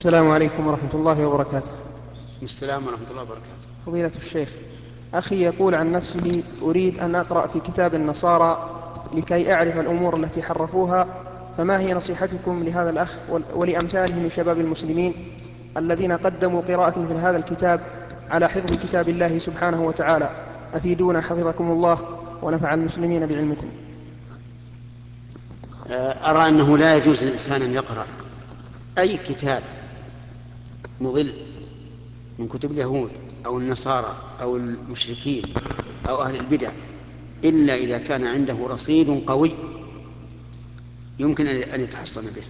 السلام عليكم ورحمة الله وبركاته. السلام ورحمة الله وبركاته. فضيلة الشيخ، أخي يقول عن نفسه: أريد أن أقرأ في كتاب النصارى لكي أعرف الأمور التي حرفوها، فما هي نصيحتكم لهذا الأخ ولأمثاله من شباب المسلمين الذين قدموا قراءة مثل هذا الكتاب على حفظ كتاب الله سبحانه وتعالى؟ أفيدونا حفظكم الله ونفع المسلمين بعلمكم. أرى أنه لا يجوز للإنسان أن يقرأ أي كتاب مضل من كتب اليهود أو النصارى أو المشركين أو أهل البدع إلا إذا كان عنده رصيد قوي يمكن أن يتحصن به.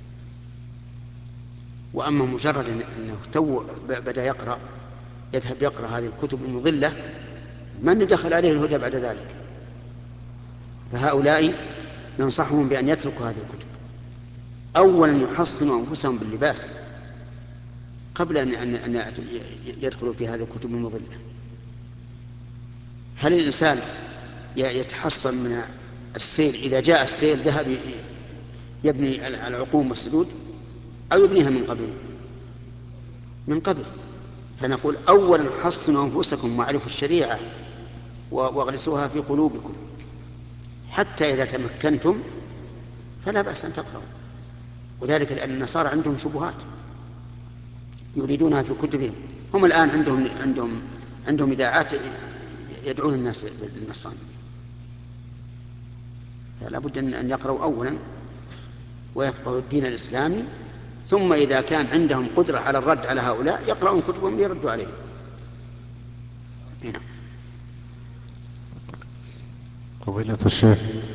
وأما مجرد أنه بدأ يقرأ، يذهب يقرأ هذه الكتب المضلة، من دخل عليه الهدى بعد ذلك؟ فهؤلاء ننصحهم بأن يتركوا هذه الكتب، أولا يحصنوا أنفسهم باللباس قبل أن يدخلوا في هذه الكتب المضلة. هل الإنسان يتحصن من السيل إذا جاء السيل ذهب يبني العقوم والسدود، أو يبنيها من قبل؟ فنقول أولا حصنوا أنفسكم واعرفوا الشريعة واغرسوها في قلوبكم، حتى إذا تمكنتم فلا بأس أن تقرأوا. وذلك لأن النصارى عندهم شبهات يريدونها في كتبهم. هم الآن عندهم إذاعات يدعون الناس للنصرانية. فلا بد أن يقرأوا أولا ويفقهوا الدين الإسلامي، ثم إذا كان عندهم قدرة على الرد على هؤلاء يقرؤون كتبهم ليردوا عليهم. هنا. فضيلة الشيخ،